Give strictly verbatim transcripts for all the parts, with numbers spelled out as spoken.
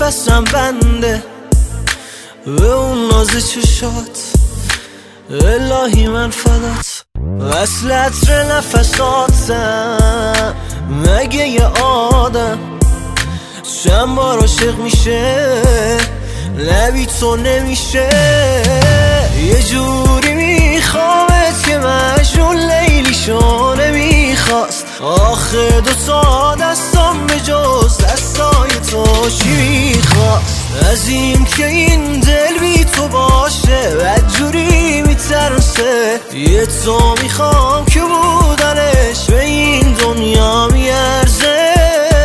نفسم بنده به اون ناز چشات، الهی من فدات. وصل عطر نفساتم مگه یه آدم چند بار عاشق میشه لبی تو نمیشه. یه جوری میخوامت که مجنون لیلی شو نمیخواست. آخه دوتا دستم به جز دستای تو چی میخواست؟ از این که این دل بی تو باشه بدجوری میترسه. یه تو میخوام که بودنش به این دنیا میارزه.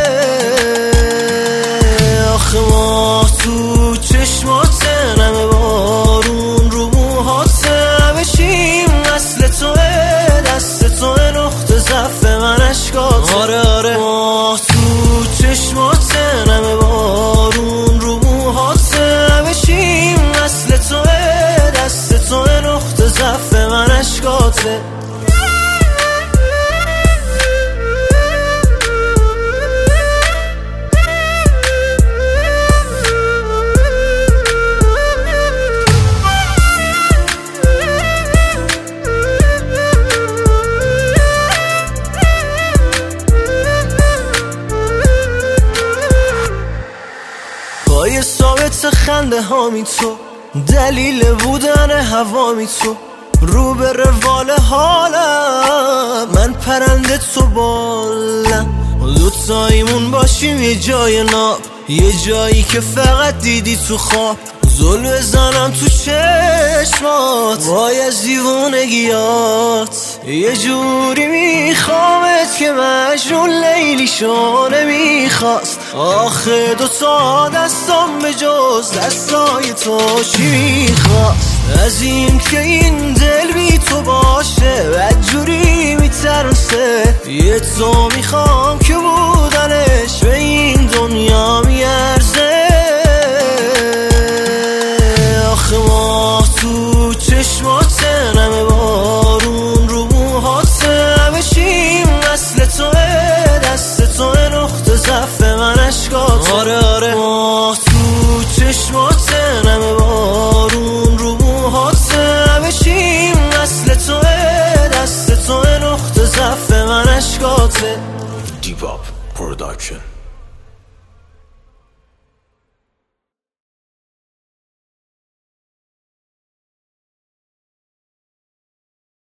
آخه ماه تو چشماته نمه بارون رو موهاته. بشیم اصل توه دست توه نقطه ضعف من اشکاته. آره آره ماه تو چشماته نمه بارون رو موهاته. بشیم اصل توه دست توه نقطه ضعف من اشکاته. پای ثابت خنده هامی تو، دلیل بودن هوامی تو، رو به روال حالم من پرنده تو بالم. دوتاییمون باشیم یه جای ناب، یه جایی که فقط دیدی تو خواب. زل بزنم تو چشمات وای از دیوونگیات. یه جوری میخوامت که مجنون لیلی شو نمیخواست. آخه دوتا دستم به جز دستای تو چی میخواست؟ از این که این دل بی تو باشه بدجوری میترسه. یه تو میخوام که بودنش به این دنیا میارزه. آخه ماه تو چشماته نمه بارون رو موهاته. بشیم اصل توه دست توه نقطه ضعف من اشکاته. آره آره ماه تو چشماته نمه بارون رو موهاته. بشیم اصل توه دست توه نقطه ضعف من اشکاته. دیپ آپ پروداکشن.